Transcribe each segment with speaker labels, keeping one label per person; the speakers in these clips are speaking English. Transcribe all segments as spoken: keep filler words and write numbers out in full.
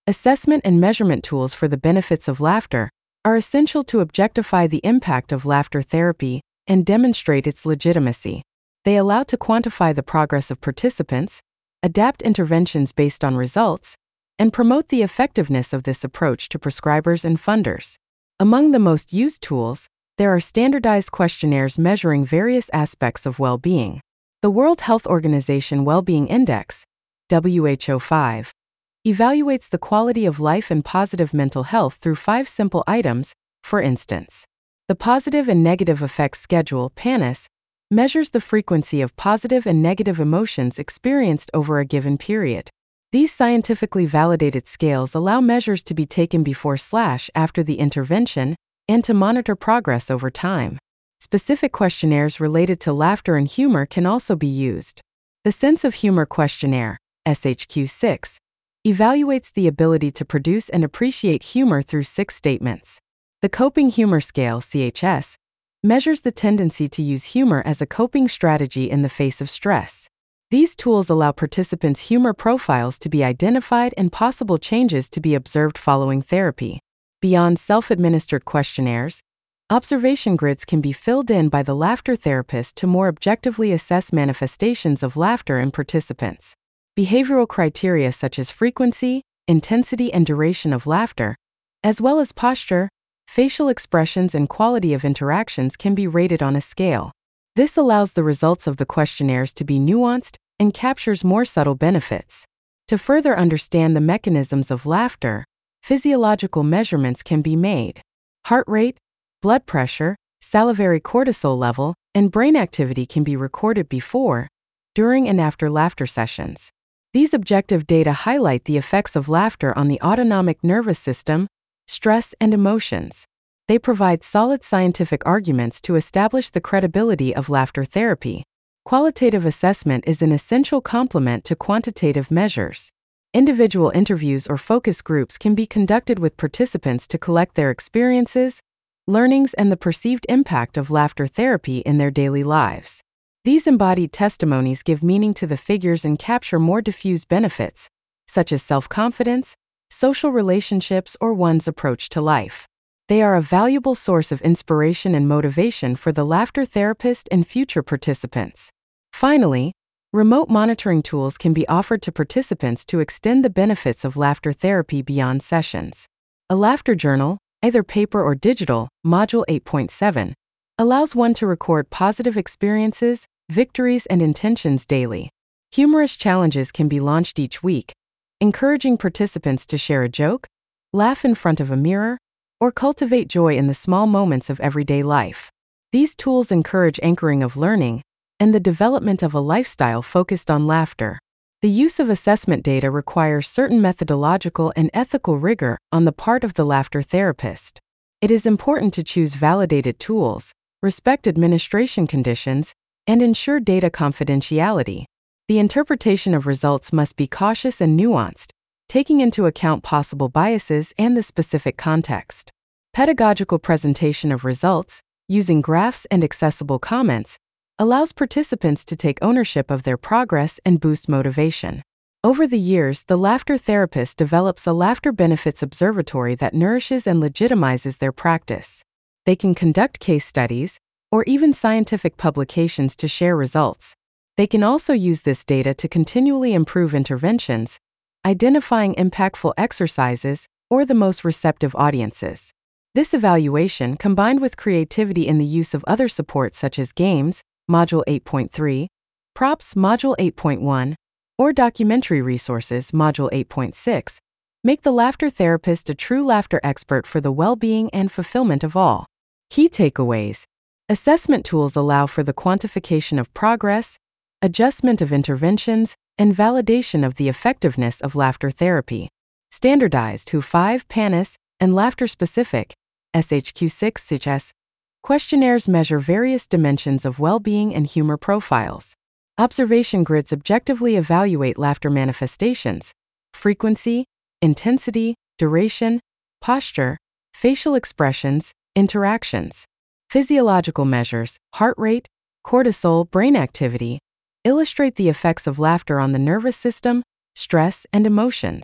Speaker 1: Assessment and measurement tools for the benefits of laughter are essential to objectify the impact of laughter therapy and demonstrate its legitimacy. They allow to quantify the progress of participants, adapt interventions based on results, and promote the effectiveness of this approach to prescribers and funders. Among the most used tools, there are standardized questionnaires measuring various aspects of well-being. The World Health Organization Well-Being Index, W H O five, evaluates the quality of life and positive mental health through five simple items. For instance, the Positive and Negative Effects Schedule, PANES, measures the frequency of positive and negative emotions experienced over a given period. These scientifically validated scales allow measures to be taken before slash after the intervention and to monitor progress over time. Specific questionnaires related to laughter and humor can also be used. The Sense of Humor Questionnaire, S H Q six, evaluates the ability to produce and appreciate humor through six statements. The Coping Humor Scale, C H S, measures the tendency to use humor as a coping strategy in the face of stress. These tools allow participants' humor profiles to be identified and possible changes to be observed following therapy. Beyond self-administered questionnaires, observation grids can be filled in by the laughter therapist to more objectively assess manifestations of laughter in participants. Behavioral criteria such as frequency, intensity, and duration of laughter, as well as posture, facial expressions, and quality of interactions can be rated on a scale. This allows the results of the questionnaires to be nuanced and captures more subtle benefits. To further understand the mechanisms of laughter, physiological measurements can be made. Heart rate, blood pressure, salivary cortisol level, and brain activity can be recorded before, during, and after laughter sessions. These objective data highlight the effects of laughter on the autonomic nervous system, stress, and emotions. They provide solid scientific arguments to establish the credibility of laughter therapy. Qualitative assessment is an essential complement to quantitative measures. Individual interviews or focus groups can be conducted with participants to collect their experiences, learnings, and the perceived impact of laughter therapy in their daily lives. These embodied testimonies give meaning to the figures and capture more diffuse benefits, such as self-confidence, social relationships, or one's approach to life. They are a valuable source of inspiration and motivation for the laughter therapist and future participants. Finally, remote monitoring tools can be offered to participants to extend the benefits of laughter therapy beyond sessions. A laughter journal, either paper or digital, Module eight point seven, allows one to record positive experiences, victories, and intentions daily. Humorous challenges can be launched each week, encouraging participants to share a joke, laugh in front of a mirror, or cultivate joy in the small moments of everyday life. These tools encourage anchoring of learning and the development of a lifestyle focused on laughter. The use of assessment data requires certain methodological and ethical rigor on the part of the laughter therapist. It is important to choose validated tools, respect administration conditions, and ensure data confidentiality. The interpretation of results must be cautious and nuanced, taking into account possible biases and the specific context. Pedagogical presentation of results, using graphs and accessible comments, allows participants to take ownership of their progress and boost motivation. Over the years, the laughter therapist develops a laughter benefits observatory that nourishes and legitimizes their practice. They can conduct case studies, or even scientific publications to share results. They can also use this data to continually improve interventions, identifying impactful exercises or the most receptive audiences. This evaluation, combined with creativity in the use of other supports such as games, Module eight point three, props, Module eight point one, or documentary resources, Module eight point six, make the laughter therapist a true laughter expert for the well-being and fulfillment of all. Key takeaways. Assessment tools allow for the quantification of progress, adjustment of interventions, and validation of the effectiveness of laughter therapy. Standardized W H O five, PANES, and laughter-specific, S H Q six C H S, questionnaires measure various dimensions of well-being and humor profiles. Observation grids objectively evaluate laughter manifestations, frequency, intensity, duration, posture, facial expressions, interactions. Physiological measures, heart rate, cortisol, brain activity, illustrate the effects of laughter on the nervous system, stress, and emotions.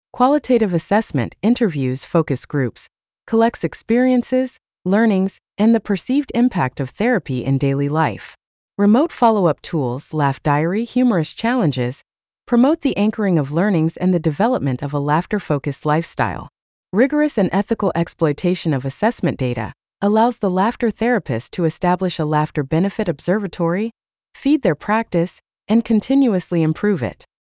Speaker 1: Qualitative assessment interviews focus groups, collects experiences, learnings, and the perceived impact of therapy in daily life. Remote follow-up tools, laugh diary, humorous challenges, promote the anchoring of learnings and the development of a laughter-focused lifestyle. Rigorous and ethical exploitation of assessment data allows the laughter therapist to establish a laughter benefit observatory, feed their practice, and continuously improve it.